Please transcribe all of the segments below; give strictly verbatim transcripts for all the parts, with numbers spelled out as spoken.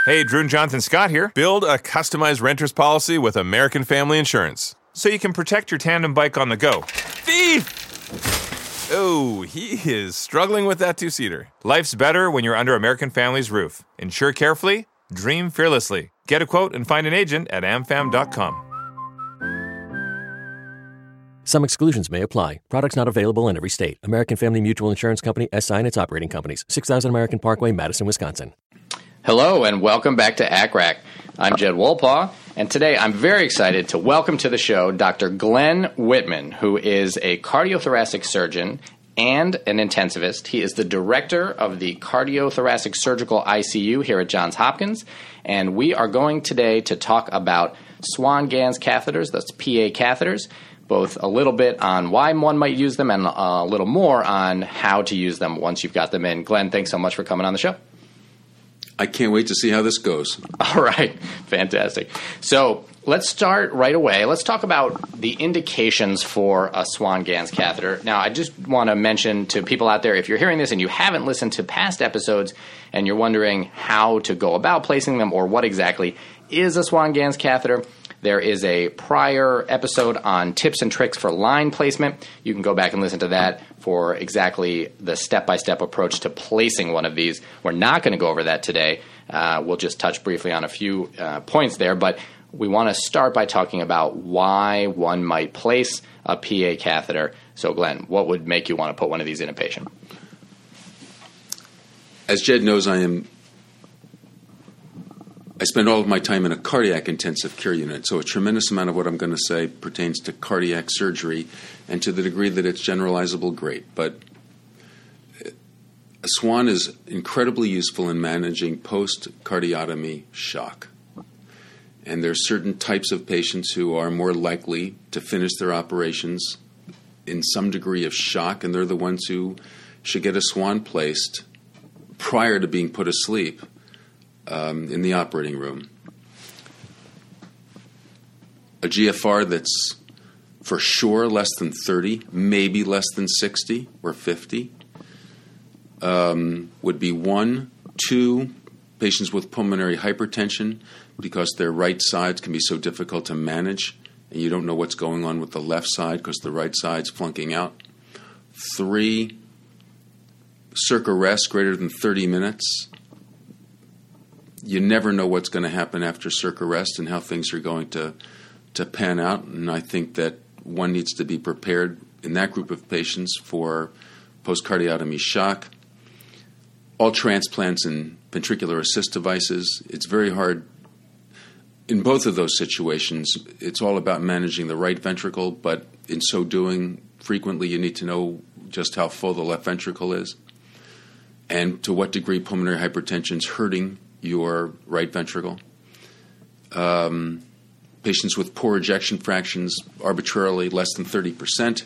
Hey, Drew and Jonathan Scott here. Build a customized renter's policy with American Family Insurance so you can protect your tandem bike on the go. Thief! Oh, he is struggling with that two-seater. Life's better when you're under American Family's roof. Insure carefully, dream fearlessly. Get a quote and find an agent at am fam dot com. Some exclusions may apply. Products not available in every state. American Family Mutual Insurance Company, S I and its operating companies. six thousand American Parkway, Madison, Wisconsin. Hello and welcome back to A C R A C. I'm Jed Wolpaw, and today I'm very excited to welcome to the show Doctor Glenn Whitman, who is a cardiothoracic surgeon and an intensivist. He is the director of the Cardiothoracic Surgical I C U here at Johns Hopkins, and we are going today to talk about Swan-Ganz catheters, that's P A catheters, both a little bit on why one might use them and a little more on how to use them once you've got them in. Glenn, thanks so much for coming on the show. I can't wait to see how this goes. All right. Fantastic. So let's start right away. Let's talk about the indications for a Swan-Ganz catheter. Now, I just want to mention to people out there, if you're hearing this and you haven't listened to past episodes and you're wondering how to go about placing them or what exactly is a Swan-Ganz catheter, there is a prior episode on tips and tricks for line placement. You can go back and listen to that for exactly the step-by-step approach to placing one of these. We're not going to go over that today. Uh, we'll just touch briefly on a few uh, points there, but we want to start by talking about why one might place a P A catheter. So, Glenn, what would make you want to put one of these in a patient? As Jed knows, I am I spend all of my time in a cardiac intensive care unit, so a tremendous amount of what I'm going to say pertains to cardiac surgery, and to the degree that it's generalizable, great. But a Swan is incredibly useful in managing post-cardiotomy shock. And there are certain types of patients who are more likely to finish their operations in some degree of shock, and they're the ones who should get a Swan placed prior to being put asleep Um, in the operating room. A G F R that's for sure less than thirty, maybe less than sixty or fifty, um, would be one. Two, patients with pulmonary hypertension, because their right sides can be so difficult to manage, and you don't know what's going on with the left side because the right side's flunking out. Three, circ arrest greater than thirty minutes. You never know what's going to happen after circ arrest and how things are going to to pan out. And I think that one needs to be prepared in that group of patients for post-cardiotomy shock. All transplants and ventricular assist devices, it's very hard. In both of those situations, it's all about managing the right ventricle, but in so doing, frequently you need to know just how full the left ventricle is and to what degree pulmonary hypertension is hurting your right ventricle. Um, patients with poor ejection fractions, arbitrarily less than thirty percent.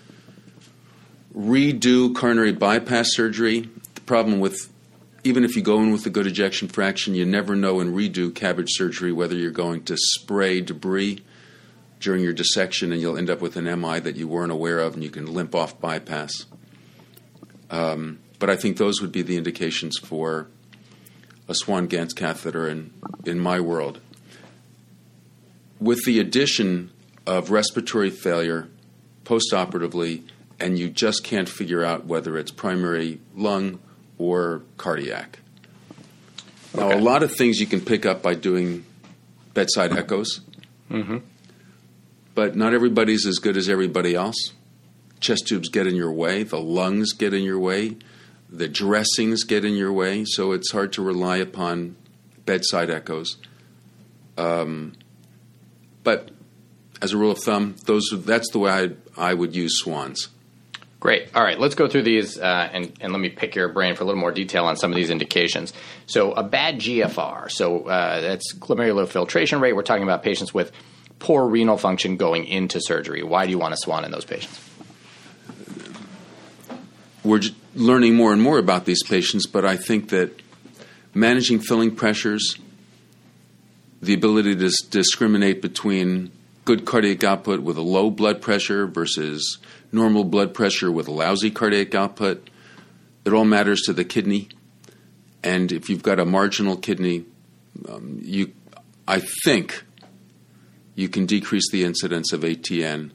Redo coronary bypass surgery. The problem with, even if you go in with a good ejection fraction, you never know in redo CABG surgery whether you're going to spray debris during your dissection and you'll end up with an M I that you weren't aware of and you can limp off bypass. Um, but I think those would be the indications for a Swan-Ganz catheter in, in my world. With the addition of respiratory failure postoperatively, and you just can't figure out whether it's primary lung or cardiac. Okay. Now, a lot of things you can pick up by doing bedside echoes, mm-hmm. but not everybody's as good as everybody else. Chest tubes get in your way, the lungs get in your way, the dressings get in your way, so it's hard to rely upon bedside echoes. Um, but as a rule of thumb, those that's the way I, I would use Swans. Great. All right, let's go through these uh, and, and let me pick your brain for a little more detail on some of these indications. So a bad G F R, so uh, that's glomerular filtration rate. We're talking about patients with poor renal function going into surgery. Why do you want a Swan in those patients? We're learning more and more about these patients, but I think that managing filling pressures, the ability to s- discriminate between good cardiac output with a low blood pressure versus normal blood pressure with a lousy cardiac output, it all matters to the kidney. And if you've got a marginal kidney, um, you, I think you can decrease the incidence of A T N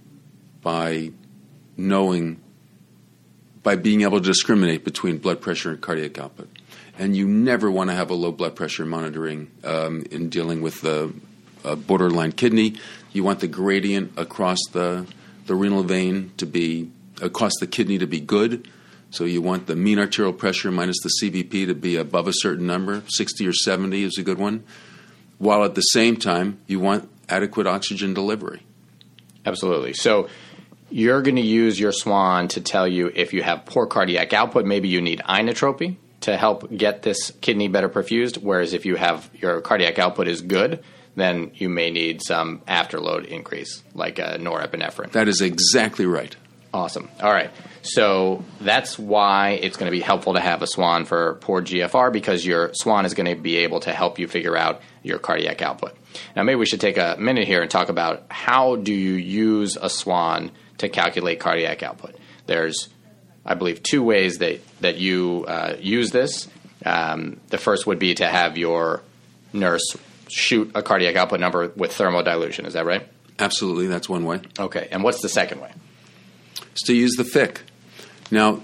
by knowing, by being able to discriminate between blood pressure and cardiac output. And you never want to have a low blood pressure monitoring um, in dealing with the uh, borderline kidney. You want the gradient across the, the renal vein to be, across the kidney to be good. So you want the mean arterial pressure minus the C V P to be above a certain number. sixty or seventy is a good one. While at the same time, you want adequate oxygen delivery. Absolutely. So you're going to use your SWAN to tell you if you have poor cardiac output, maybe you need inotropy to help get this kidney better perfused, whereas if you have your cardiac output is good, then you may need some afterload increase, like a norepinephrine. That is exactly right. Awesome. All right. So that's why it's going to be helpful to have a SWAN for poor G F R, because your SWAN is going to be able to help you figure out your cardiac output. Now, maybe we should take a minute here and talk about how do you use a SWAN to calculate cardiac output. There's, I believe, two ways that, that you uh, use this. Um, the first would be to have your nurse shoot a cardiac output number with thermodilution. Is that right? Absolutely. That's one way. Okay. And what's the second way? Is to use the F I C. Now,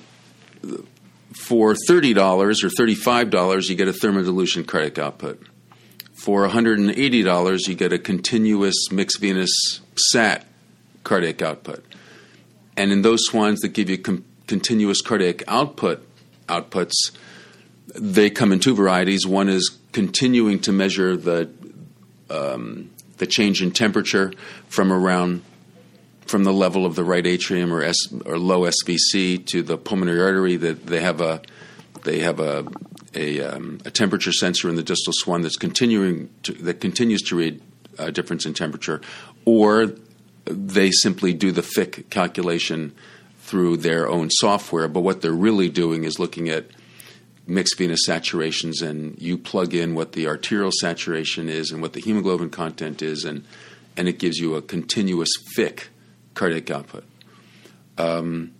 for thirty dollars or thirty-five dollars, you get a thermodilution cardiac output. For one hundred eighty dollars, you get a continuous mixed venous S A T cardiac output. And in those SWANs that give you com- continuous cardiac output outputs, they come in two varieties. One is continuing to measure the um, the change in temperature from around from the level of the right atrium or S, or low S V C to the pulmonary artery. That they have a they have a a, um, a temperature sensor in the distal SWAN that's continuing to, that continues to read a difference in temperature, or they simply do the F I C calculation through their own software. But what they're really doing is looking at mixed venous saturations, and you plug in what the arterial saturation is and what the hemoglobin content is, and and it gives you a continuous F I C cardiac output. Um,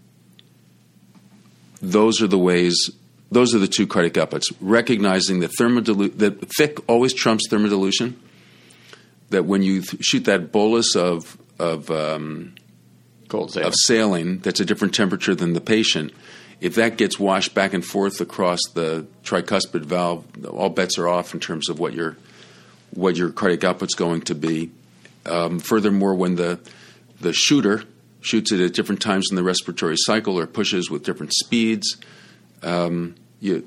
those are the ways. Those are the two cardiac outputs. Recognizing that thermodilu- that F I C always trumps thermodilution. That when you th- shoot that bolus of of um, Cold saline. of saline, that's a different temperature than the patient. If that gets washed back and forth across the tricuspid valve, all bets are off in terms of what your what your cardiac output's going to be. Um, furthermore, when the the shooter shoots it at different times in the respiratory cycle or pushes with different speeds, um, you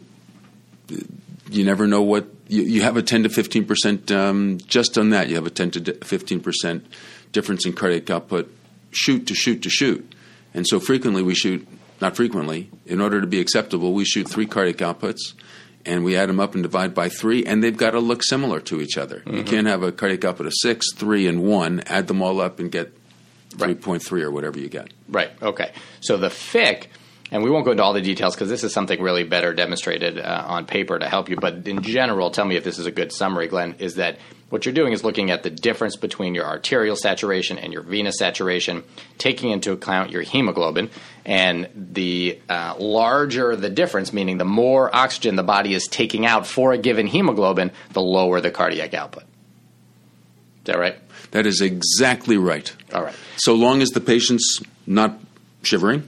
you never know what you, you have a ten to fifteen percent um, just on that. You have a ten to fifteen percent difference in cardiac output, shoot to shoot to shoot, and so frequently we shoot. Not frequently. In order to be acceptable, we shoot three cardiac outputs, and we add them up and divide by three, and they've got to look similar to each other. Mm-hmm. You can't have a cardiac output of six, three, and one, add them all up and get three point three or whatever you get. Right. Okay. So the F I C, and we won't go into all the details because this is something really better demonstrated uh, on paper to help you, but in general, tell me if this is a good summary, Glenn, is that what you're doing is looking at the difference between your arterial saturation and your venous saturation, taking into account your hemoglobin, and the uh, larger the difference, meaning the more oxygen the body is taking out for a given hemoglobin, the lower the cardiac output. Is that right? That is exactly right. All right. So long as the patient's not shivering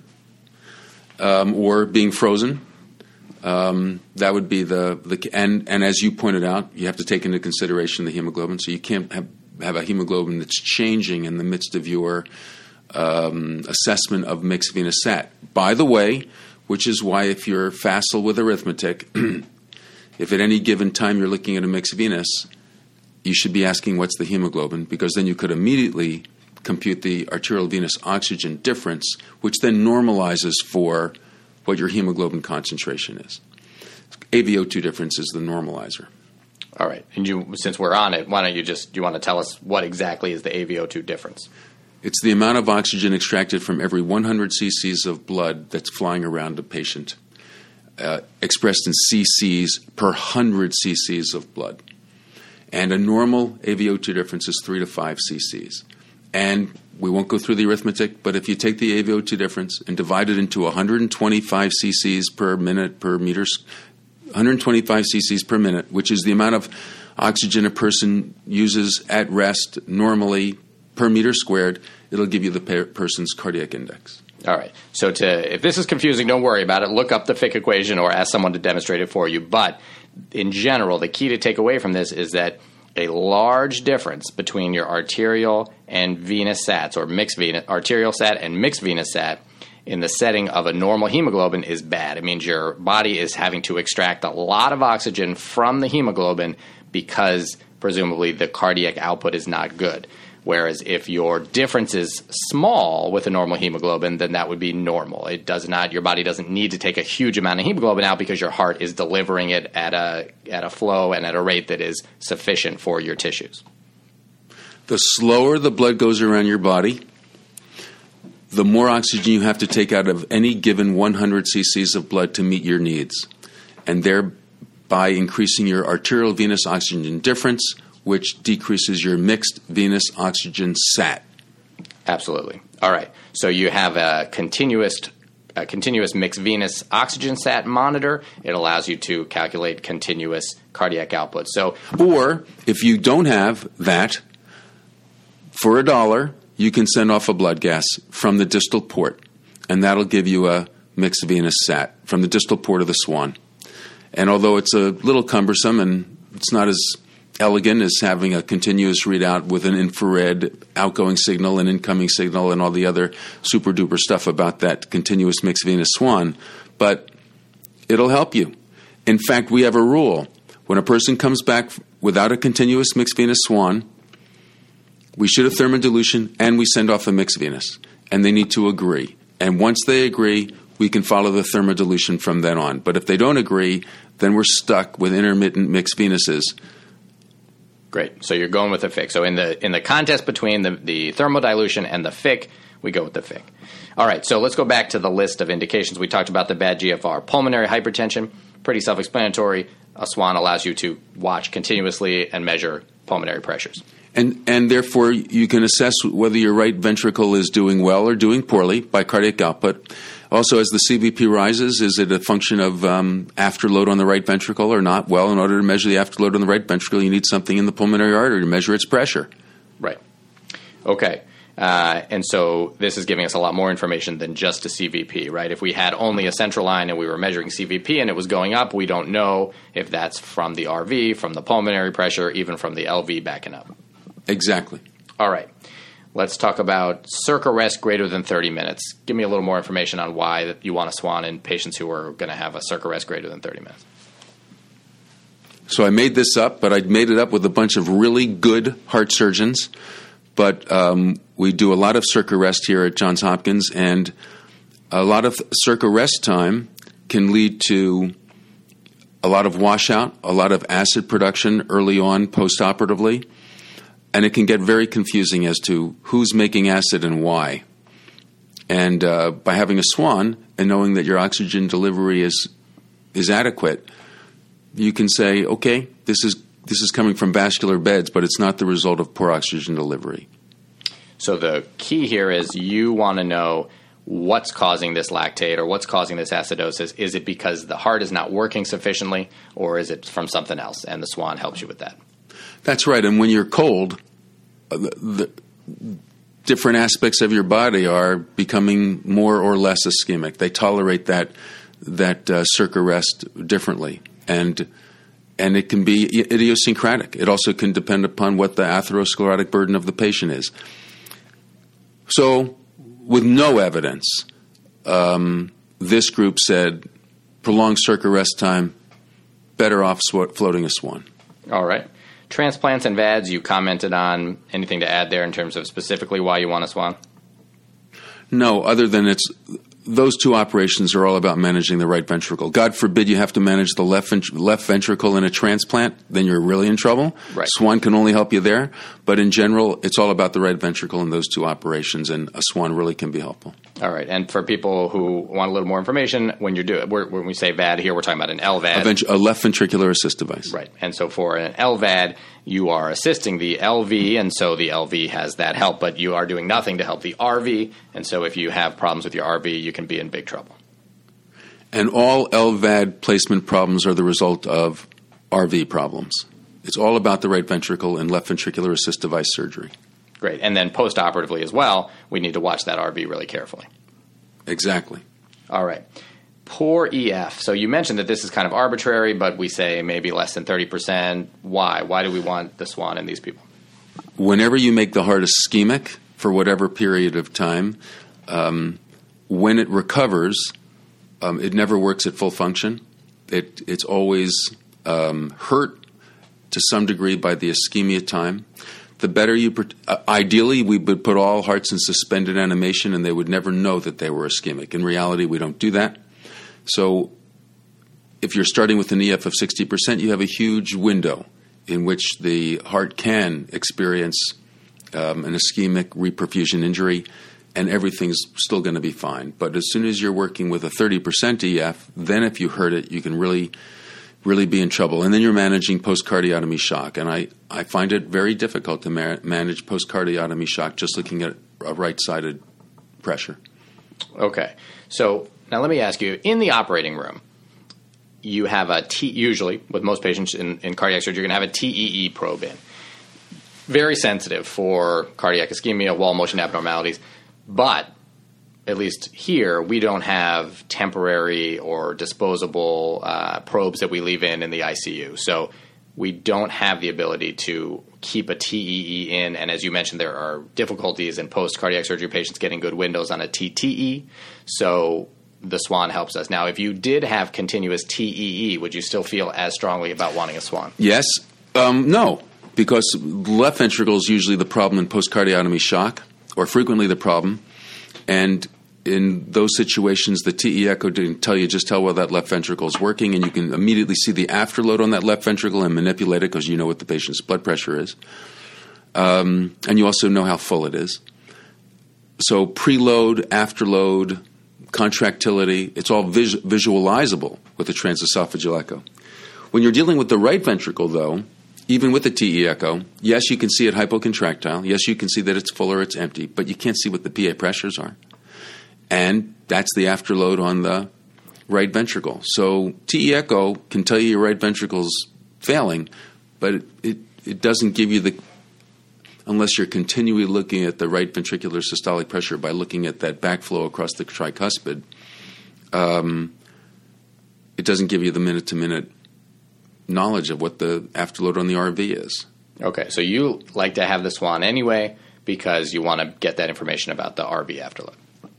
um, or being frozen, Um, that would be the, the and, and as you pointed out, you have to take into consideration the hemoglobin. So you can't have, have a hemoglobin that's changing in the midst of your um, assessment of mixed venous sat. By the way, which is why if you're facile with arithmetic, if at any given time you're looking at a mixed venous, you should be asking what's the hemoglobin, because then you could immediately compute the arterial venous oxygen difference, which then normalizes for what your hemoglobin concentration is. A V O two difference is the normalizer. All right. And you, since we're on it, why don't you just, do you want to tell us what exactly is the A V O two difference? It's the amount of oxygen extracted from every one hundred cc's of blood that's flying around a patient, uh, expressed in cc's per one hundred cc's of blood. And a normal A V O two difference is three to five cc's. And we won't go through the arithmetic, but if you take the A V O two difference and divide it into one hundred twenty-five cc's per minute per meter one hundred twenty-five cc's per minute, which is the amount of oxygen a person uses at rest normally per meter squared, it'll give you the per- person's cardiac index. All right. So to, if this is confusing, don't worry about it. Look up the Fick equation or ask someone to demonstrate it for you. But in general, the key to take away from this is that a large difference between your arterial and venous sats, or mixed venous, arterial sat and mixed venous sat, in the setting of a normal hemoglobin is bad. It means your body is having to extract a lot of oxygen from the hemoglobin because presumably the cardiac output is not good. Whereas if your difference is small with a normal hemoglobin, then that would be normal. It does not, your body doesn't need to take a huge amount of hemoglobin out because your heart is delivering it at a at a flow and at a rate that is sufficient for your tissues. The slower the blood goes around your body, the more oxygen you have to take out of any given one hundred cc's of blood to meet your needs, and thereby increasing your arterial venous oxygen difference, which decreases your mixed venous oxygen sat. Absolutely. All right. So you have a continuous a continuous mixed venous oxygen sat monitor. It allows you to calculate continuous cardiac output. So, or if you don't have that, for a dollar, you can send off a blood gas from the distal port, and that'll give you a mixed venous sat from the distal port of the Swan. And although it's a little cumbersome and it's not as elegant as having a continuous readout with an infrared outgoing signal and incoming signal and all the other super duper stuff about that continuous mixed venous Swan, but it'll help you. In fact, we have a rule. When a person comes back without a continuous mixed venous Swan, we shoot a thermodilution and we send off a mixed venous, and they need to agree. And once they agree, we can follow the thermodilution from then on. But if they don't agree, then we're stuck with intermittent mixed venuses. Great. So you're going with the Fick. So in the in the contest between the, the thermodilution and the Fick, we go with the Fick. All right. So let's go back to the list of indications. We talked about the bad G F R. Pulmonary hypertension, pretty self-explanatory. A Swan allows you to watch continuously and measure pulmonary pressures. And and therefore, you can assess whether your right ventricle is doing well or doing poorly by cardiac output. Also, as the C V P rises, is it a function of um, afterload on the right ventricle or not? Well, in order to measure the afterload on the right ventricle, you need something in the pulmonary artery to measure its pressure. Right. Okay. Uh, and so this is giving us a lot more information than just a C V P, right? If we had only a central line and we were measuring C V P and it was going up, we don't know if that's from the R V, from the pulmonary pressure, even from the L V backing up. Exactly. All right. Let's talk about circ arrest greater than thirty minutes. Give me a little more information on why you want a Swan in patients who are going to have a circ arrest greater than thirty minutes. So I made this up, but I made it up with a bunch of really good heart surgeons. But um, we do a lot of circ arrest here at Johns Hopkins, and a lot of circ arrest time can lead to a lot of washout, a lot of acid production early on postoperatively. And it can get very confusing as to who's making acid and why. And uh, by having a Swan and knowing that your oxygen delivery is is adequate, you can say, okay, this is this is coming from vascular beds, but it's not the result of poor oxygen delivery. So the key here is you want to know what's causing this lactate or what's causing this acidosis. Is it because the heart is not working sufficiently, or is it from something else? And the Swan helps you with that. That's right. And when you're cold, the, the different aspects of your body are becoming more or less ischemic. They tolerate that that uh, circ arrest differently, and and it can be idiosyncratic. It also can depend upon what the atherosclerotic burden of the patient is. So, with no evidence, um, this group said prolonged circ arrest time, better off sw- floating a Swan. All right. Transplants and V A Ds, you commented on. Anything to add there in terms of specifically why you want a Swan? No, other than it's those two operations are all about managing the right ventricle. God forbid you have to manage the left vent- left ventricle in a transplant, then you're really in trouble. Right. Swan can only help you there. But in general, it's all about the right ventricle in those two operations, and a Swan really can be helpful. All right. And for people who want a little more information, when you're doing, when we say V A D here, we're talking about an L V A D. A, vent- a left ventricular assist device. Right. And so for an L V A D, you are assisting the L V, and so the L V has that help, but you are doing nothing to help the R V. And so if you have problems with your R V, you can be in big trouble. And all L V A D placement problems are the result of R V problems. It's all about the right ventricle and left ventricular assist device surgery. Great. And then post-operatively as well, we need to watch that R V really carefully. Exactly. All right. Poor E F. So you mentioned that this is kind of arbitrary, but we say maybe less than thirty percent. Why? Why do we want the SWAN in these people? Whenever you make the heart ischemic for whatever period of time, um, when it recovers, um, it never works at full function. It, it's always um, hurt to some degree by the ischemia time. The better you, uh, ideally, we would put all hearts in suspended animation and they would never know that they were ischemic. In reality, we don't do that. So if you're starting with an E F of sixty percent, you have a huge window in which the heart can experience um, an ischemic reperfusion injury, and everything's still going to be fine. But as soon as you're working with a thirty percent E F, then if you hurt it, you can really, really be in trouble. And then you're managing post-cardiotomy shock. And I, I find it very difficult to ma- manage post-cardiotomy shock just looking at a right-sided pressure. Okay. So now let me ask you, in the operating room, you have a T, usually with most patients in, in cardiac surgery, you're going to have a T E E probe in. Very sensitive for cardiac ischemia, wall motion abnormalities. But at least here, we don't have temporary or disposable uh, probes that we leave in in the I C U. So we don't have the ability to keep a T E E in. And as you mentioned, there are difficulties in post-cardiac surgery patients getting good windows on a T T E. So the SWAN helps us. Now, if you did have continuous T E E, would you still feel as strongly about wanting a SWAN? Yes. Um, no, because left ventricle is usually the problem in post-cardiotomy shock, or frequently the problem. And in those situations, the T E echo didn't tell you just how well that left ventricle is working, and you can immediately see the afterload on that left ventricle and manipulate it because you know what the patient's blood pressure is. Um, and you also know how full it is. So preload, afterload, contractility, it's all vis- visualizable with the transesophageal echo. When you're dealing with the right ventricle, though, even with the T E echo, yes, you can see it hypocontractile. Yes, you can see that it's full or it's empty, but you can't see what the P A pressures are. And that's the afterload on the right ventricle. So T E echo can tell you your right ventricle's failing, but it, it, it doesn't give you the, unless you're continually looking at the right ventricular systolic pressure by looking at that backflow across the tricuspid, um, it doesn't give you the minute-to-minute knowledge of what the afterload on the R V is. Okay, so you like to have the SWAN anyway because you want to get that information about the R V afterload.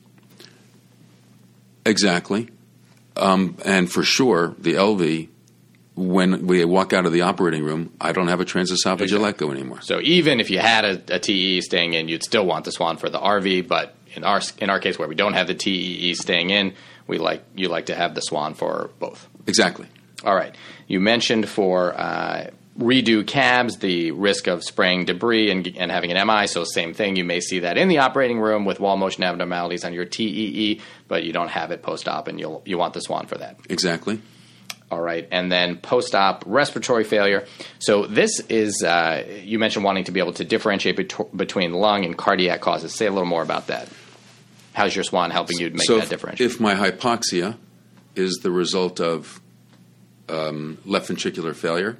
Exactly. Um, and for sure, the L V, when we walk out of the operating room, I don't have a transesophageal Exactly. echo anymore. So even if you had a, a T E E staying in, you'd still want the SWAN for the R V, but in our in our case where we don't have the T E E staying in, we like you like to have the SWAN for both. Exactly. All right. You mentioned for uh, redo C A Bs, the risk of spraying debris and, and having an M I, so same thing. You may see that in the operating room with wall motion abnormalities on your T E E, but you don't have it post-op, and you'll you want the SWAN for that. Exactly. All right. And then post-op respiratory failure. So this is, uh, you mentioned wanting to be able to differentiate bet- between lung and cardiac causes. Say a little more about that. How's your SWAN helping you to make so that if, differentiation? if my hypoxia is the result of um, left ventricular failure,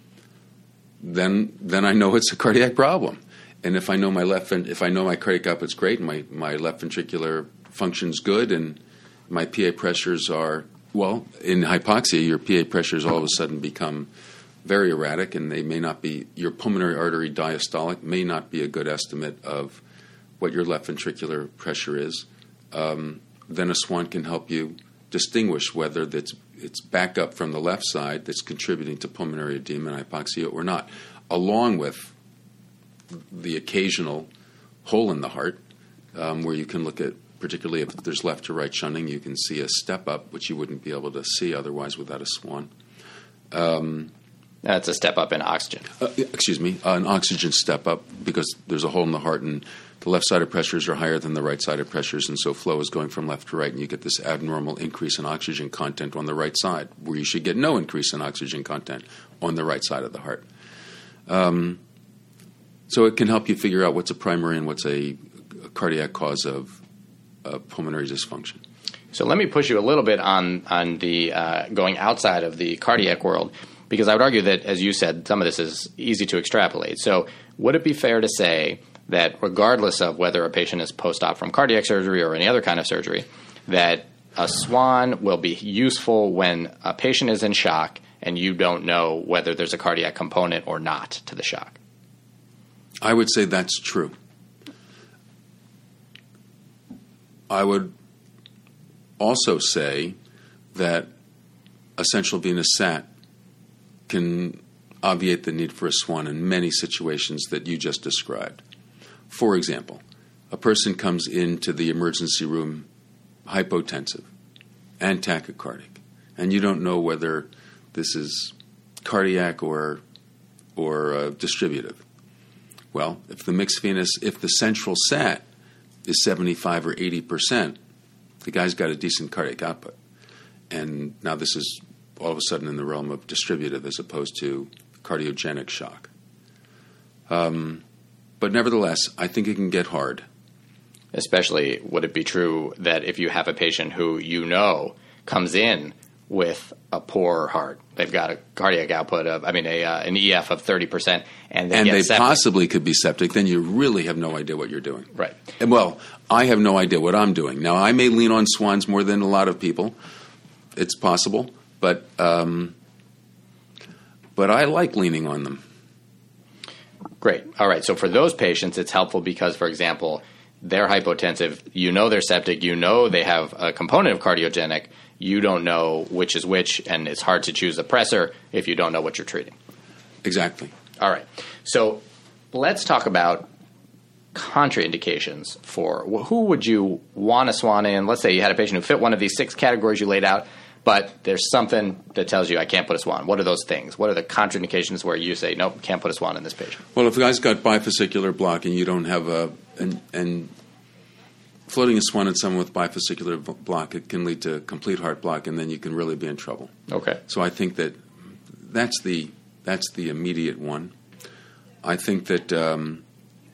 then then I know it's a cardiac problem. And if I know my left if I know my cardiac output's great and my, my left ventricular function's good and my P A pressures are, well, in hypoxia, your P A pressures all of a sudden become very erratic, and they may not be, your pulmonary artery diastolic may not be a good estimate of what your left ventricular pressure is. Um, then a SWAN can help you distinguish whether that's it's back up from the left side that's contributing to pulmonary edema and hypoxia or not, along with the occasional hole in the heart um, where you can look at, particularly if there's left to right shunting, you can see a step up, which you wouldn't be able to see otherwise without a SWAN. Um, That's a step up in oxygen. uh, excuse me, uh, an oxygen step up because there's a hole in the heart and the left-sided pressures are higher than the right-sided pressures, and so flow is going from left to right, and you get this abnormal increase in oxygen content on the right side, where you should get no increase in oxygen content on the right side of the heart. Um, so it can help you figure out what's a primary and what's a, a cardiac cause of uh, pulmonary dysfunction. So let me push you a little bit on on the uh, going outside of the cardiac world, because I would argue that, as you said, some of this is easy to extrapolate. So would it be fair to say that regardless of whether a patient is post-op from cardiac surgery or any other kind of surgery, that a swan will be useful when a patient is in shock and you don't know whether there's a cardiac component or not to the shock? I would say that's true. I would also say that a central venous sat can obviate the need for a swan in many situations that you just described. For example, a person comes into the emergency room hypotensive and tachycardic, and you don't know whether this is cardiac or or uh, distributive. Well, if the mixed venous, if the central sat is seventy-five or eighty percent, the guy's got a decent cardiac output. And now this is all of a sudden in the realm of distributive as opposed to cardiogenic shock. Um, but nevertheless, I think it can get hard. Especially, would it be true that if you have a patient who you know comes in with a poor heart, they've got a cardiac output of, I mean, a, uh, an E F of thirty percent, and they and get they septic. possibly could be septic, then you really have no idea what you're doing. Right. And well, I have no idea what I'm doing. Now, I may lean on swans more than a lot of people. It's possible, but um, but I like leaning on them. Great. All right. So for those patients, it's helpful because, for example, they're hypotensive. You know they're septic. You know they have a component of cardiogenic. You don't know which is which, and it's hard to choose a pressor if you don't know what you're treating. Exactly. All right. So let's talk about contraindications for who would you want to swan in. Let's say you had a patient who fit one of these six categories you laid out, but there's something that tells you I can't put a swan. What are those things? What are the contraindications where you say, nope, can't put a swan in this patient? Well, if a guy's got bifascicular block and you don't have a and, and floating a swan in someone with bifascicular block, it can lead to complete heart block, and then you can really be in trouble. Okay. So I think that that's the that's the immediate one. I think that um,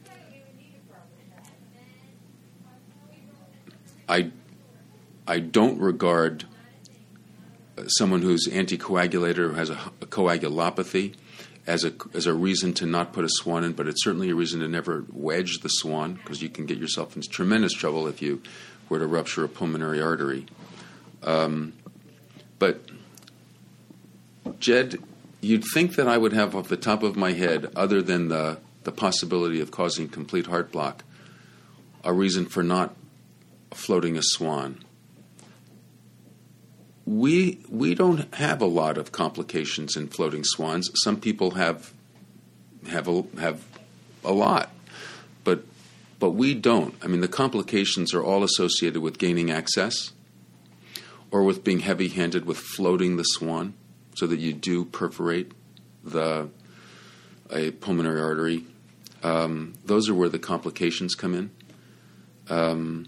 I I don't regard someone who's anticoagulated or has a, a coagulopathy as a as a reason to not put a swan in, but it's certainly a reason to never wedge the swan, because you can get yourself in tremendous trouble if you were to rupture a pulmonary artery. Um, but, Jed, you'd think that I would have off the top of my head, other than the, the possibility of causing complete heart block, a reason for not floating a swan. We we don't have a lot of complications in floating swans. Some people have have a, have a lot, but but we don't. I mean, the complications are all associated with gaining access, or with being heavy-handed with floating the swan, so that you do perforate the a pulmonary artery. Um, those are where the complications come in. Um,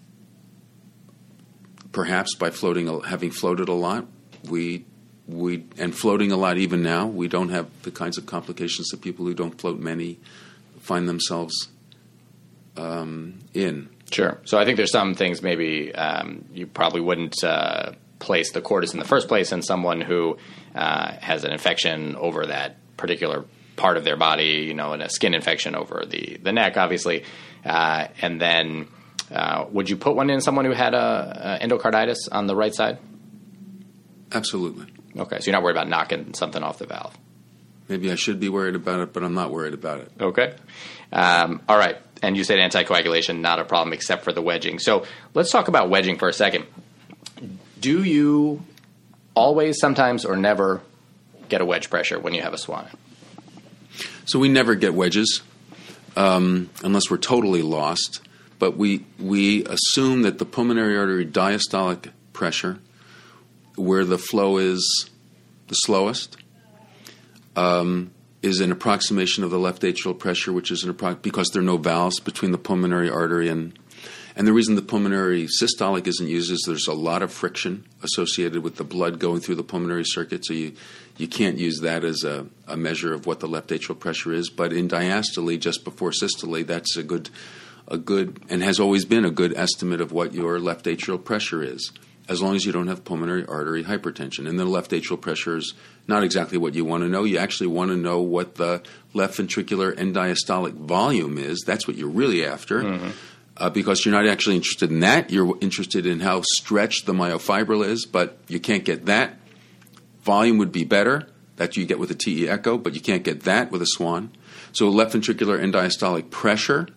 Perhaps by floating, having floated a lot, we we and floating a lot even now, we don't have the kinds of complications that people who don't float many find themselves um, in. Sure. So I think there's some things maybe um, you probably wouldn't uh, place the cordis in the first place in someone who uh, has an infection over that particular part of their body, you know, and a skin infection over the, the neck, obviously, uh, and then. Uh, would you put one in someone who had a, a endocarditis on the right side? Absolutely. Okay, so you're not worried about knocking something off the valve. Maybe I should be worried about it, but I'm not worried about it. Okay. Um, all right, and you said anticoagulation, not a problem except for the wedging. So let's talk about wedging for a second. Do you always, sometimes, or never get a wedge pressure when you have a swan? So we never get wedges um, unless we're totally lost. But we we assume that the pulmonary artery diastolic pressure, where the flow is the slowest, um, is an approximation of the left atrial pressure, which is an appro- because there are no valves between the pulmonary artery and and the reason the pulmonary systolic isn't used is there's a lot of friction associated with the blood going through the pulmonary circuit, so you you can't use that as a, a measure of what the left atrial pressure is. But in diastole, just before systole, that's a good a good, and has always been a good estimate of what your left atrial pressure is, as long as you don't have pulmonary artery hypertension. And the left atrial pressure is not exactly what you want to know. You actually want to know what the left ventricular end diastolic volume is. That's what you're really after, mm-hmm. uh, because you're not actually interested in that. You're interested in how stretched the myofibril is, but you can't get that. Volume would be better. That you get with a T E echo, but you can't get that with a SWAN. So left ventricular end diastolic pressure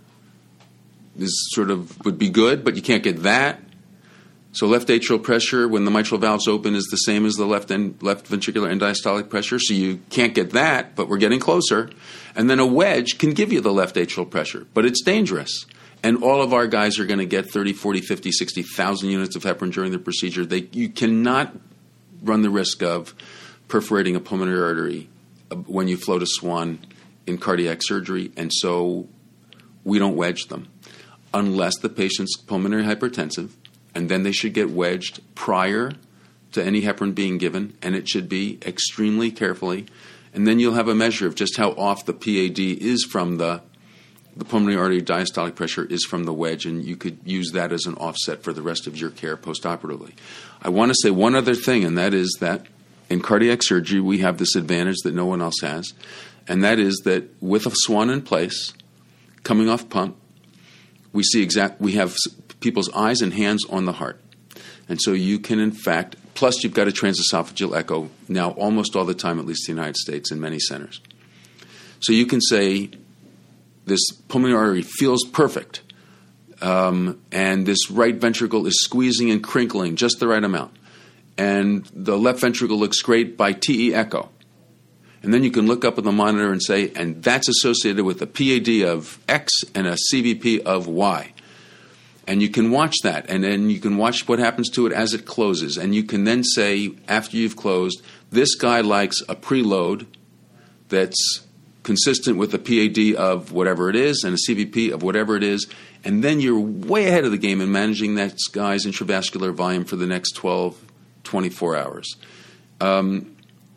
is sort of would be good, but you can't get that. So left atrial pressure when the mitral valve's open is the same as the left end, left ventricular end diastolic pressure, so you can't get that, but we're getting closer. And then a wedge can give you the left atrial pressure, but it's dangerous. And all of our guys are going to get thirty, forty, fifty, sixty thousand units of heparin during the procedure. They, you cannot run the risk of perforating a pulmonary artery when you float a SWAN in cardiac surgery, and so we don't wedge them unless the patient's pulmonary hypertensive, and then they should get wedged prior to any heparin being given, and it should be extremely carefully, and then you'll have a measure of just how off the P A D is from the the pulmonary artery diastolic pressure is from the wedge, and you could use that as an offset for the rest of your care postoperatively. I want to say one other thing, and that is that in cardiac surgery, we have this advantage that no one else has, and that is that with a SWAN in place, coming off pump, we see exact. We have people's eyes and hands on the heart, and so you can, in fact, plus you've got a transesophageal echo now almost all the time, at least in the United States, in many centers. So you can say this pulmonary artery feels perfect, um, and this right ventricle is squeezing and crinkling just the right amount. And the left ventricle looks great by T E echo. And then you can look up at the monitor and say, and that's associated with a P A D of X and a C V P of Y. And you can watch that, and then you can watch what happens to it as it closes. And you can then say, after you've closed, this guy likes a preload that's consistent with a P A D of whatever it is and a C V P of whatever it is. And then you're way ahead of the game in managing that guy's intravascular volume for the next twelve, twenty-four hours. Um,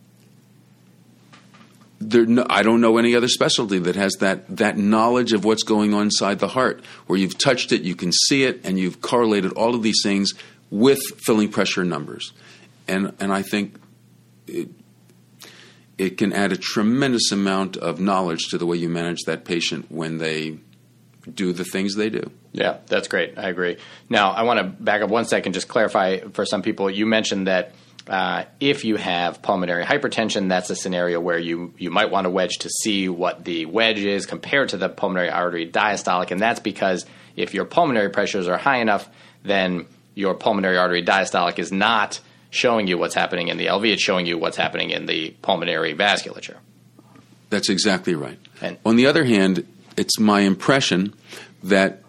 there, no, I don't know any other specialty that has that that knowledge of what's going on inside the heart, where you've touched it, you can see it, and you've correlated all of these things with filling pressure numbers. And and I think it, it can add a tremendous amount of knowledge to the way you manage that patient when they do the things they do. Yeah, that's great. I agree. Now, I want to back up one second, just clarify for some people. You mentioned that uh, if you have pulmonary hypertension, that's a scenario where you, you might want to wedge to see what the wedge is compared to the pulmonary artery diastolic, and that's because if your pulmonary pressures are high enough, then your pulmonary artery diastolic is not showing you what's happening in the L V, it's showing you what's happening in the pulmonary vasculature. That's exactly right. And on the other hand, it's my impression that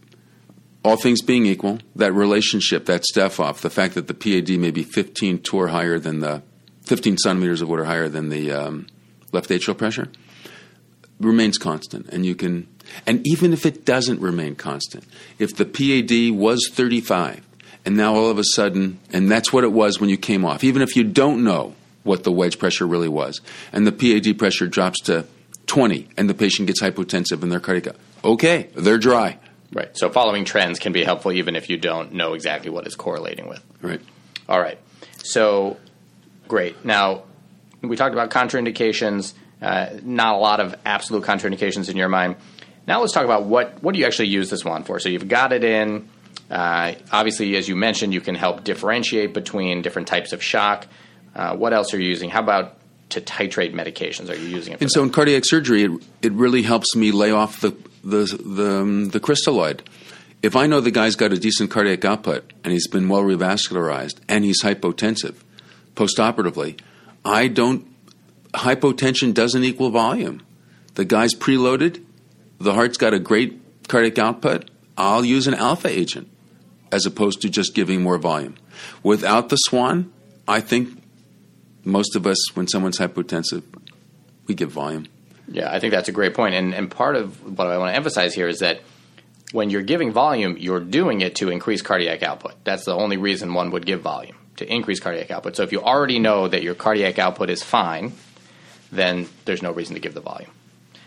all things being equal, that relationship, that step-off, the fact that the P A D may be fifteen torr higher than the fifteen centimeters of water higher than the um, left atrial pressure remains constant. And you can, and even if it doesn't remain constant, if the P A D was thirty-five, and now all of a sudden, and that's what it was when you came off, even if you don't know what the wedge pressure really was, and the P A D pressure drops to twenty, and the patient gets hypotensive and they're cardiac, okay, they're dry. Right. So following trends can be helpful even if you don't know exactly what it's correlating with. Right. All right. So, great. Now, we talked about contraindications, uh, not a lot of absolute contraindications in your mind. Now let's talk about what, what do you actually use this one for? So you've got it in. Uh, obviously, as you mentioned, you can help differentiate between different types of shock. Uh, what else are you using? How about to titrate medications? Are you using it for And so that? in cardiac surgery, it, it really helps me lay off the the the, um, the crystalloid. If I know the guy's got a decent cardiac output and he's been well revascularized and he's hypotensive postoperatively, I don't – hypotension doesn't equal volume. The guy's preloaded. The heart's got a great cardiac output. I'll use an alpha agent as opposed to just giving more volume. Without the SWAN, I think most of us, when someone's hypotensive, we give volume. Yeah, I think that's a great point. And, and part of what I want to emphasize here is that when you're giving volume, you're doing it to increase cardiac output. That's the only reason one would give volume, to increase cardiac output. So if you already know that your cardiac output is fine, then there's no reason to give the volume.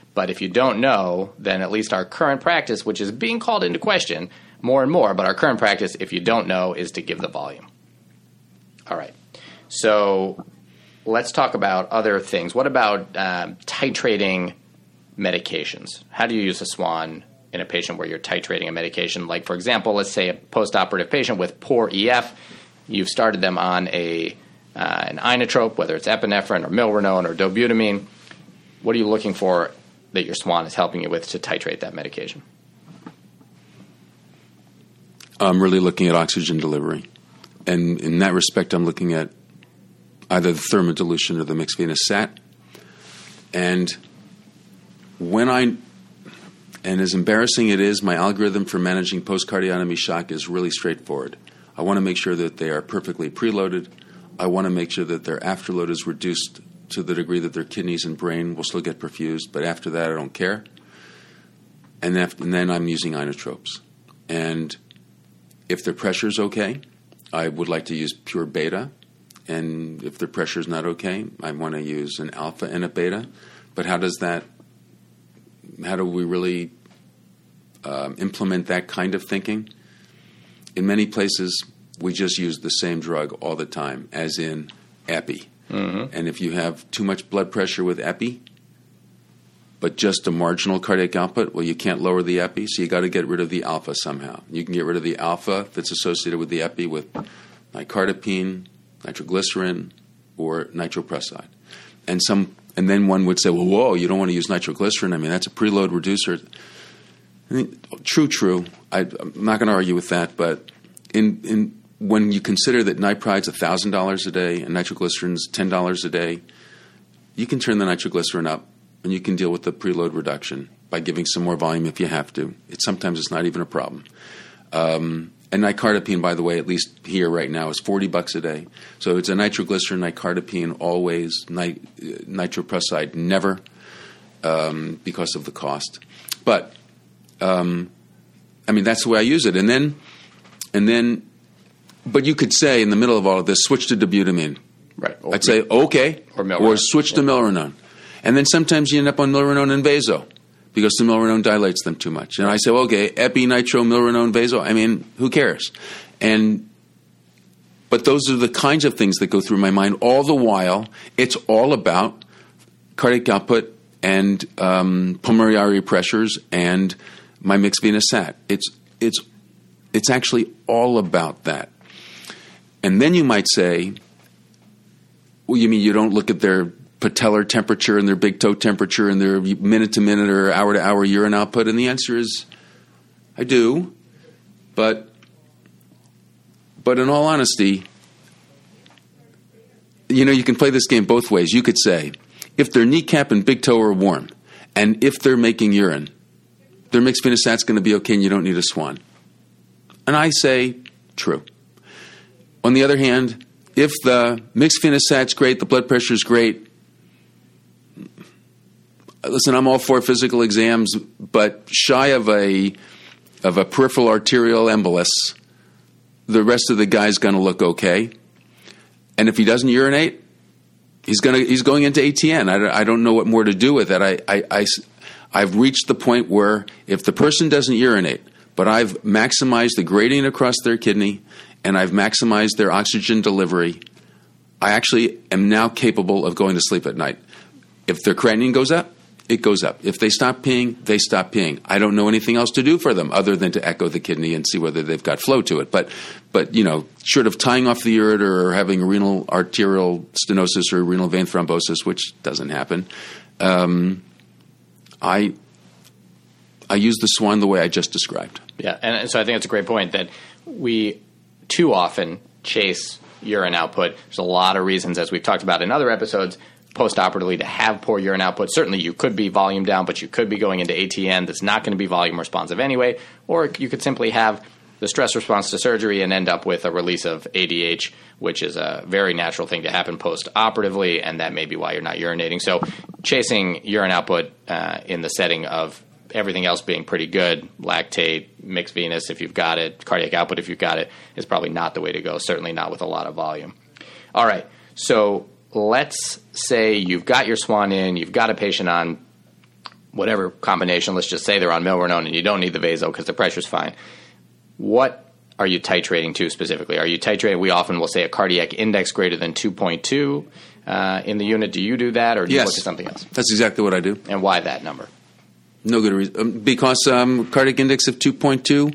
But if you don't know, then at least our current practice, which is being called into question more and more, but our current practice, if you don't know, is to give the volume. All right. So let's talk about other things. What about um, titrating medications? How do you use a Swan in a patient where you're titrating a medication? Like, for example, let's say a postoperative patient with poor E F. You've started them on a uh, an inotrope, whether it's epinephrine or milrinone or dobutamine. What are you looking for that your Swan is helping you with to titrate that medication? I'm really looking at oxygen delivery. And in that respect, I'm looking at either the thermodilution or the mixed venous sat. And when I, and as embarrassing it is, my algorithm for managing post-cardiotomy shock is really straightforward. I want to make sure that they are perfectly preloaded. I want to make sure that their afterload is reduced to the degree that their kidneys and brain will still get perfused. But after that, I don't care. And, after, and then I'm using inotropes. And if their pressure is okay, I would like to use pure beta. And if their pressure is not okay, I want to use an alpha and a beta. But how does that, how do we really um, implement that kind of thinking? In many places, we just use the same drug all the time, as in epi. Mm-hmm. And if you have too much blood pressure with epi, but just a marginal cardiac output, well, you can't lower the epi, so you got to get rid of the alpha somehow. You can get rid of the alpha that's associated with the epi with nicardipine, nitroglycerin, or nitroprusside. And some, and then one would say, well, whoa, you don't want to use nitroglycerin. I mean, that's a preload reducer. I mean, true, true. I, I'm not going to argue with that, but in in when you consider that nipride's one thousand dollars a day and nitroglycerin's ten dollars a day, you can turn the nitroglycerin up. And you can deal with the preload reduction by giving some more volume if you have to. It, sometimes it's not even a problem. Um, and nicardipine, by the way, at least here right now, is forty bucks a day. So it's a nitroglycerin, nicardipine, always, nit- nitroprusside, never, um, because of the cost. But, um, I mean, that's the way I use it. And then, and then, but you could say in the middle of all of this, switch to dobutamine. Right. Or I'd say, okay, or, or switch to milrinone. And then sometimes you end up on milrinone and vaso because the milrinone dilates them too much. And I say, well, okay, epi, nitro, milrinone, vaso. I mean, who cares? And but those are the kinds of things that go through my mind. All the while, it's all about cardiac output and um, pulmonary artery pressures and my mixed venous sat. It's it's it's actually all about that. And then you might say, well, you mean you don't look at their patellar temperature and their big toe temperature and their minute to minute or hour to hour urine output? And the answer is, I do. But, but in all honesty, you know, you can play this game both ways. You could say, if their kneecap and big toe are warm, and if they're making urine, their mixed venous sat's going to be okay and you don't need a Swan. And I say, true. On the other hand, if the mixed venous sat's great, the blood pressure's great, listen, I'm all for physical exams, but shy of a of a peripheral arterial embolus, the rest of the guy's going to look okay. And if he doesn't urinate, he's going to he's going into A T N. I, I don't know what more to do with that. I, I, I, I've reached the point where if the person doesn't urinate, but I've maximized the gradient across their kidney and I've maximized their oxygen delivery, I actually am now capable of going to sleep at night. If their creatinine goes up, it goes up. If they stop peeing, they stop peeing. I don't know anything else to do for them other than to echo the kidney and see whether they've got flow to it. But, but you know, short of tying off the ureter or having renal arterial stenosis or renal vein thrombosis, which doesn't happen, um, I I use the Swan the way I just described. Yeah, and so I think it's a great point that we too often chase urine output. There's a lot of reasons, as we've talked about in other episodes, post-operatively to have poor urine output. Certainly you could be volume down, but you could be going into A T N that's not going to be volume responsive anyway, or you could simply have the stress response to surgery and end up with a release of A D H, which is a very natural thing to happen post-operatively, and that may be why you're not urinating. So chasing urine output uh, in the setting of everything else being pretty good, lactate, mixed venous if you've got it, cardiac output if you've got it, is probably not the way to go, certainly not with a lot of volume. All right, so let's say you've got your Swan in, you've got a patient on whatever combination, let's just say they're on milrinone and you don't need the vaso because the pressure's fine. What are you titrating to specifically? Are you titrating? We often will say a cardiac index greater than two point two uh, in the unit. Do you do that, or do yes. you look at something else? That's exactly what I do. And why that number? No good reason. Um, because um, cardiac index of two point two,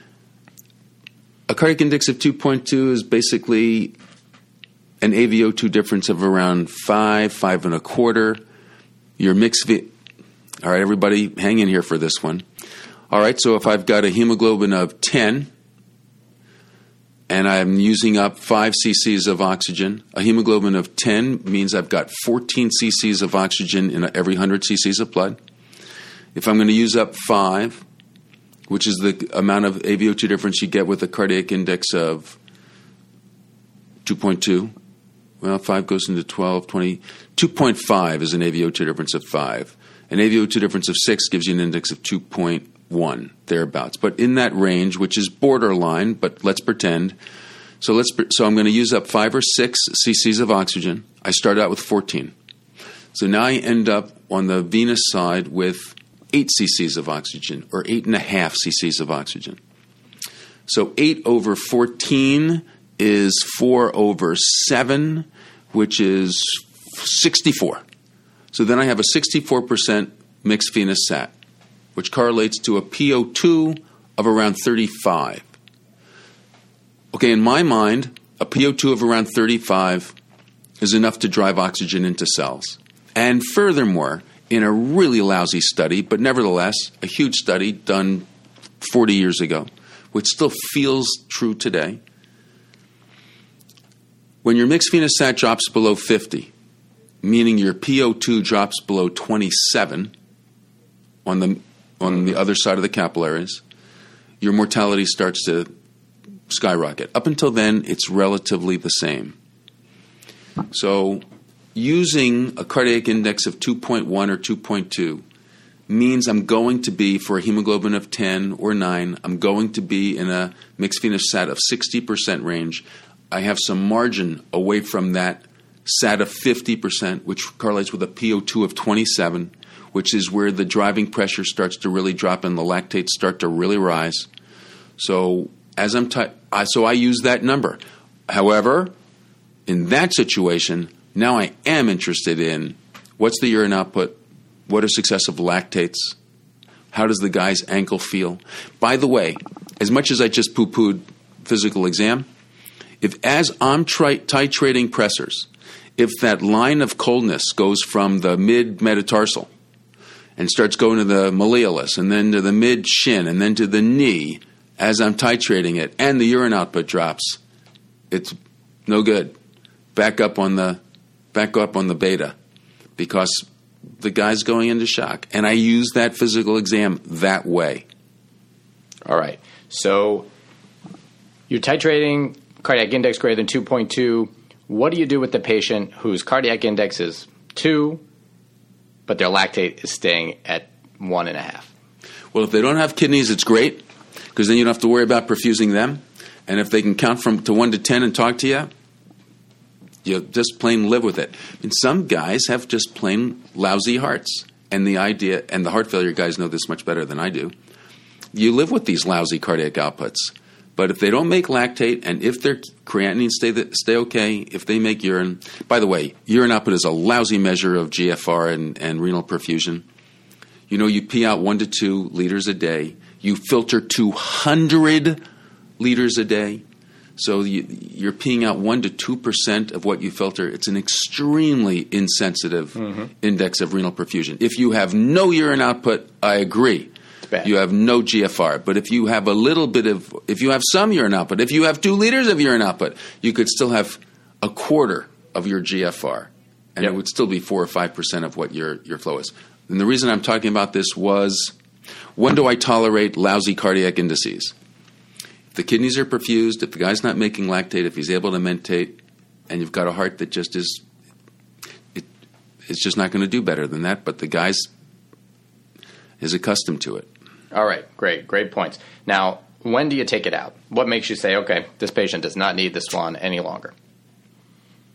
a cardiac index of two point two is basically an A V O two difference of around five, five and a quarter. Your mixed V. All right, everybody, hang in here for this one. All right, so if I've got a hemoglobin of ten and I'm using up five cc's of oxygen, a hemoglobin of ten means I've got fourteen cc's of oxygen in every one hundred cc's of blood. If I'm going to use up five, which is the amount of A V O two difference you get with a cardiac index of two point two, well, five goes into twelve, twenty. two point five is an A V O two difference of five. An A V O two difference of six gives you an index of two point one, thereabouts. But in that range, which is borderline, but let's pretend. So let's so I'm going to use up five or six cc's of oxygen. I start out with fourteen. So now I end up on the venous side with eight cc's of oxygen, or eight and a half cc's of oxygen. So eight over fourteen is four over seven, which is sixty-four. So then I have a sixty-four percent mixed venous sat, which correlates to a P O two of around thirty-five. Okay, in my mind, a P O two of around thirty-five is enough to drive oxygen into cells. And furthermore, in a really lousy study, but nevertheless, a huge study done forty years ago, which still feels true today, when your mixed venous sat drops below fifty, meaning your P O two drops below twenty-seven on the on the other side of the capillaries, your mortality starts to skyrocket. Up until then, it's relatively the same. So using a cardiac index of two point one or two point two means I'm going to be, for a hemoglobin of ten or nine, I'm going to be in a mixed venous sat of sixty percent range. I have some margin away from that sat of fifty percent, which correlates with a P O two of twenty-seven, which is where the driving pressure starts to really drop and the lactates start to really rise. So as I'm t- I, so I use that number. However, in that situation, now I am interested in what's the urine output, what are successive lactates, how does the guy's ankle feel. By the way, as much as I just poo-pooed physical exam, if as I'm tri- titrating pressors, if that line of coldness goes from the mid-metatarsal and starts going to the malleolus and then to the mid-shin and then to the knee as I'm titrating it and the urine output drops, it's no good. Back up on the back up on the beta because the guy's going into shock. And I use that physical exam that way. All right. So you're titrating cardiac index greater than two point two. What do you do with the patient whose cardiac index is two, but their lactate is staying at one and a half? Well, if they don't have kidneys, it's great because then you don't have to worry about perfusing them. And if they can count from to one to ten and talk to you, you just plain live with it. And some guys have just plain lousy hearts. And the idea, and the heart failure guys know this much better than I do, you live with these lousy cardiac outputs. But if they don't make lactate, and if their creatinine stay the, stay okay, if they make urine, by the way, urine output is a lousy measure of G F R and, and renal perfusion. You know, you pee out one to two liters a day. You filter two hundred liters a day. So you, you're peeing out one to two percent of what you filter. It's an extremely insensitive mm-hmm. index of renal perfusion. If you have no urine output, I agree. Bad. You have no G F R. But if you have a little bit of, if you have some urine output, if you have two liters of urine output, you could still have a quarter of your G F R. And yep. It would still be four or five percent of what your, your flow is. And the reason I'm talking about this was, when do I tolerate lousy cardiac indices? If the kidneys are perfused, if the guy's not making lactate, if he's able to mentate, and you've got a heart that just is, it, it's just not going to do better than that. But the guy's is accustomed to it. All right, great, great points. Now, when do you take it out? What makes you say, okay, this patient does not need the Swan any longer?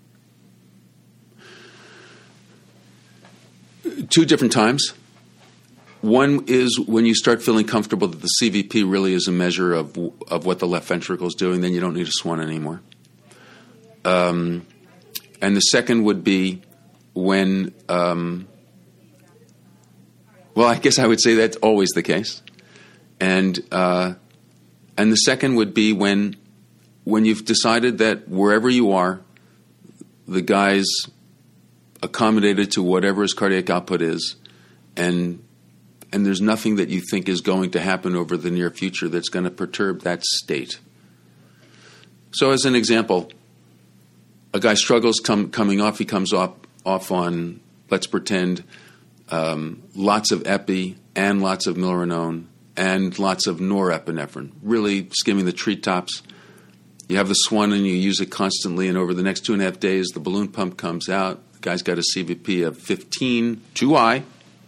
Two different times. One is when you start feeling comfortable that the C V P really is a measure of of what the left ventricle is doing, then you don't need a swan anymore. Um, and the second would be when, um, well, I guess I would say that's always the case. And uh, and the second would be when when you've decided that wherever you are, the guy's accommodated to whatever his cardiac output is, and and there's nothing that you think is going to happen over the near future that's going to perturb that state. So as an example, a guy struggles come, coming off, he comes off, off on, let's pretend, um, lots of epi and lots of milrinone and lots of norepinephrine, really skimming the treetops. You have the swan and you use it constantly, and over the next two and a half days, the balloon pump comes out. The guy's got a C V P of fifteen, too high.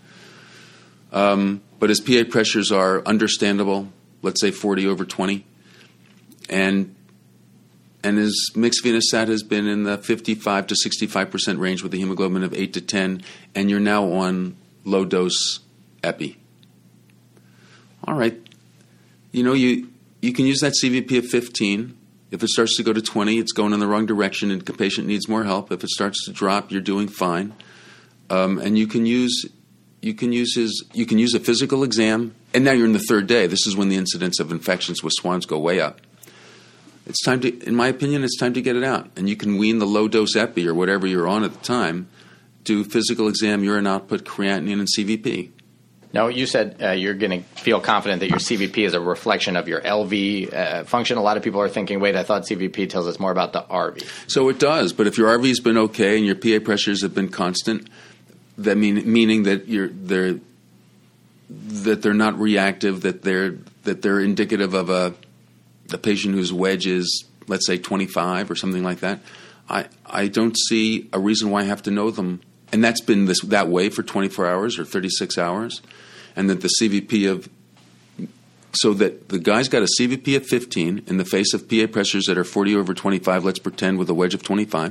Um, but his P A pressures are understandable, let's say forty over twenty. And and his mixed venous sat has been in the fifty-five to sixty-five percent range with a hemoglobin of eight to ten, and you're now on low-dose epi. All right. You know, you, you can use that C V P of fifteen. If it starts to go to twenty, it's going in the wrong direction and the patient needs more help. If it starts to drop, you're doing fine. Um, and you can use you can use his you can use a physical exam. And now you're in the third day. This is when the incidence of infections with swans go way up. It's time to, in my opinion, it's time to get it out. And you can wean the low dose epi or whatever you're on at the time. Do physical exam, urine output, creatinine, and C V P. Now, you said uh, you're going to feel confident that your C V P is a reflection of your L V uh, function. A lot of people are thinking, wait, I thought C V P tells us more about the R V. So it does, but if your R V's been okay and your P A pressures have been constant, that mean meaning that you're they're that they're not reactive, that they're that they're indicative of a a patient whose wedge is, let's say, twenty-five or something like that. I I don't see a reason why I have to know them. And that's been this that way for twenty-four hours or thirty-six hours. And that the C V P of, so that the guy's got a C V P of fifteen in the face of P A pressures that are forty over twenty-five, let's pretend with a wedge of twenty-five.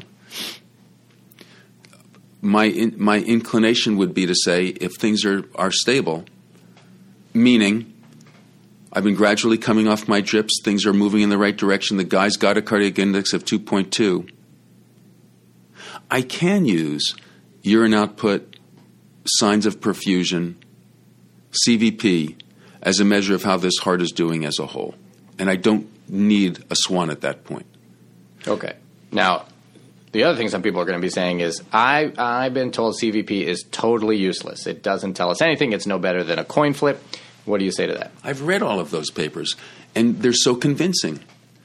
My in, my inclination would be to say if things are, are stable, meaning I've been gradually coming off my drips, things are moving in the right direction, the guy's got a cardiac index of two point two, I can use urine output, signs of perfusion, C V P, as a measure of how this heart is doing as a whole. And I don't need a swan at that point. Okay. Now, the other thing some people are going to be saying is, I, I've been told C V P is totally useless. It doesn't tell us anything. It's no better than a coin flip. What do you say to that? I've read all of those papers, and they're so convincing.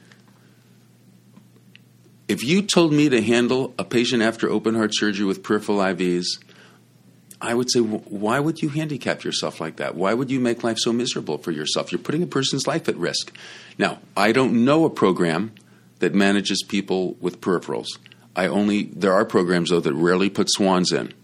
If you told me to handle a patient after open heart surgery with peripheral I Vs, I would say, why would you handicap yourself like that? Why would you make life so miserable for yourself? You're putting a person's life at risk. Now, I don't know a program that manages people with peripherals. I only there are programs, though, that rarely put swans in.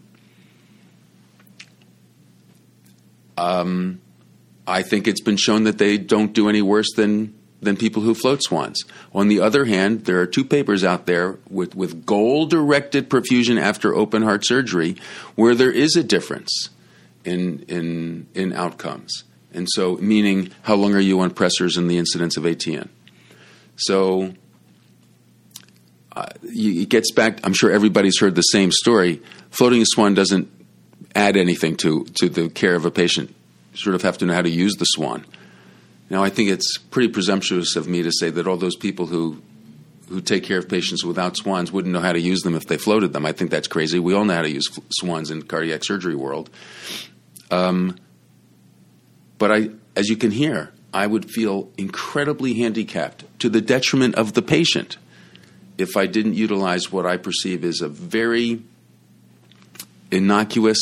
Um, I think it's been shown that they don't do any worse than than people who float swans. On the other hand, there are two papers out there with, with goal-directed perfusion after open heart surgery where there is a difference in in in outcomes. And so, meaning how long are you on pressors and the incidence of A T N. So uh, it gets back, I'm sure everybody's heard the same story. Floating a swan doesn't add anything to, to the care of a patient. You sort of have to know how to use the swan. Now, I think it's pretty presumptuous of me to say that all those people who who take care of patients without swans wouldn't know how to use them if they floated them. I think that's crazy. We all know how to use swans in cardiac surgery world. Um, but I, as you can hear, I would feel incredibly handicapped to the detriment of the patient if I didn't utilize what I perceive as a very innocuous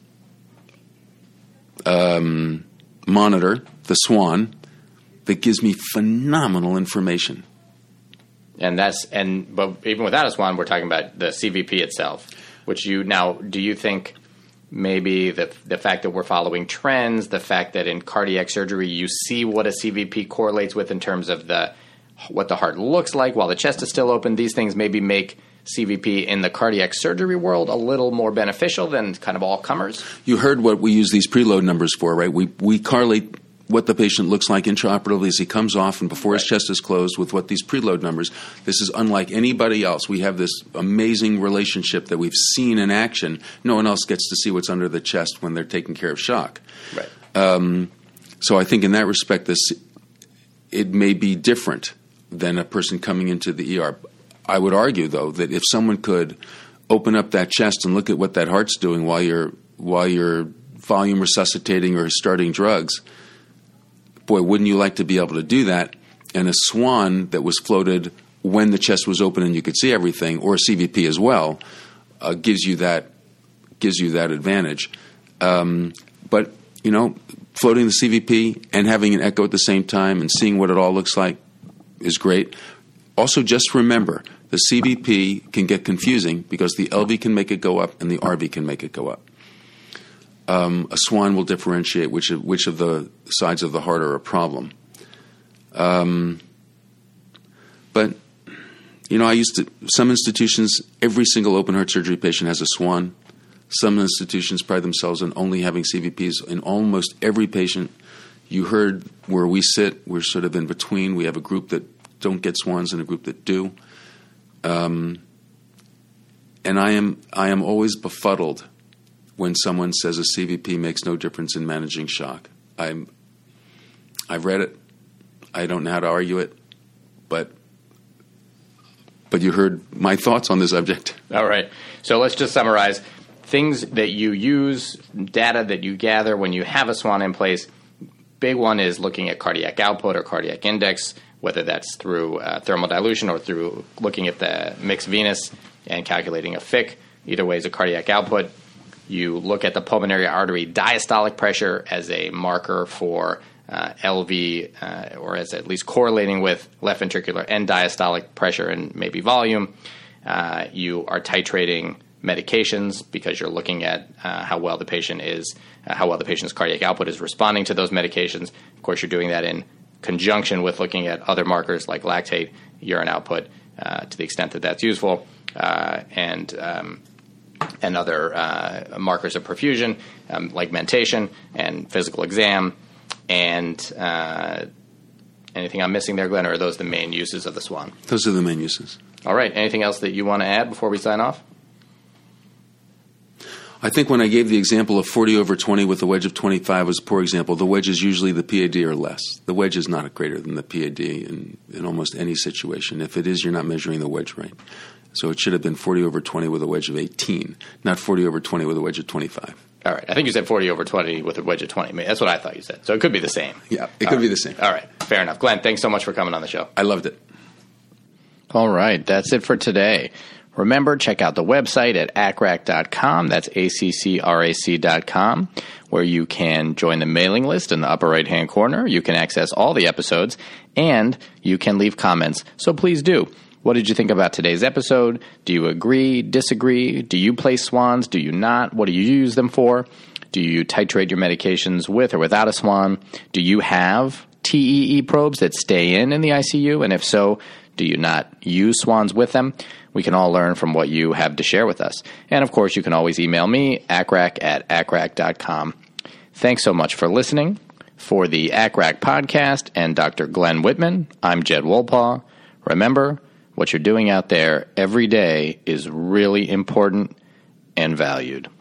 um, monitor, the swan, that gives me phenomenal information. And that's and but even without a swan, we're talking about the C V P itself, which you now do you think maybe the the fact that we're following trends, the fact that in cardiac surgery you see what a C V P correlates with in terms of the what the heart looks like while the chest is still open, these things maybe make C V P in the cardiac surgery world a little more beneficial than kind of all comers? You heard what we use these preload numbers for, right? We we correlate what the patient looks like intraoperatively as he comes off and before Right. his chest is closed with what these preload numbers. This is unlike anybody else. We have this amazing relationship that we've seen in action. No one else gets to see what's under the chest when they're taking care of shock. Right. Um, so I think in that respect, this it may be different than a person coming into the E R. I would argue, though, that if someone could open up that chest and look at what that heart's doing while you're while you're volume resuscitating or starting drugs, boy, wouldn't you like to be able to do that? And a swan that was floated when the chest was open and you could see everything, or a C V P as well, uh, gives you that gives you that advantage. Um, but you know, floating the C V P and having an echo at the same time and seeing what it all looks like is great. Also, just remember, the C V P can get confusing because the L V can make it go up and the R V can make it go up. Um, a swan will differentiate which of, which of the sides of the heart are a problem. Um, but, you know, I used to, some institutions, every single open heart surgery patient has a swan. Some institutions pride themselves on only having C V Ps in almost every patient. You heard where we sit, we're sort of in between. We have a group that don't get swans and a group that do. Um, and I am I am always befuddled when someone says a C V P makes no difference in managing shock. I'm, I've read it. I don't know how to argue it, but but you heard my thoughts on the subject. All right. So let's just summarize. Things that you use, data that you gather when you have a swan in place. Big one is looking at cardiac output or cardiac index, whether that's through uh, thermal dilution or through looking at the mixed venous and calculating a F I C. Either way is a cardiac output. You look at the pulmonary artery diastolic pressure as a marker for uh, L V, uh, or as at least correlating with left ventricular end diastolic pressure and maybe volume. Uh, you are titrating medications because you're looking at uh, how well the patient is, uh, how well the patient's cardiac output is responding to those medications. Of course, you're doing that in conjunction with looking at other markers like lactate, urine output, uh, to the extent that that's useful, uh, and um, and other uh, markers of perfusion um, like mentation and physical exam. And uh, anything I'm missing there, Glenn, or are those the main uses of the swan? Those are the main uses. All right. Anything else that you want to add before we sign off? I think when I gave the example of forty over twenty with a wedge of twenty-five was a poor example. The wedge is usually the P A D or less. The wedge is not greater than the P A D in, in almost any situation. If it is, you're not measuring the wedge right. So it should have been forty over twenty with a wedge of eighteen, not forty over twenty with a wedge of twenty-five. All right. I think you said forty over twenty with a wedge of twenty. That's what I thought you said. So it could be the same. Yeah, it All could right. be the same. All right. Fair enough. Glenn, thanks so much for coming on the show. I loved it. All right. That's it for today. Remember, check out the website at A C C R A C dot com. That's A C C R A C dot com, where you can join the mailing list in the upper right-hand corner. You can access all the episodes, and you can leave comments. So please do. What did you think about today's episode? Do you agree, disagree? Do you place swans? Do you not? What do you use them for? Do you titrate your medications with or without a swan? Do you have T E E probes that stay in in the I C U? And if so, do you not use swans with them? We can all learn from what you have to share with us. And, of course, you can always email me, A C C R A C at A C C R A C dot com. Thanks so much for listening. For the A C C R A C podcast and Doctor Glenn Whitman, I'm Jed Wolpaw. Remember, what you're doing out there every day is really important and valued.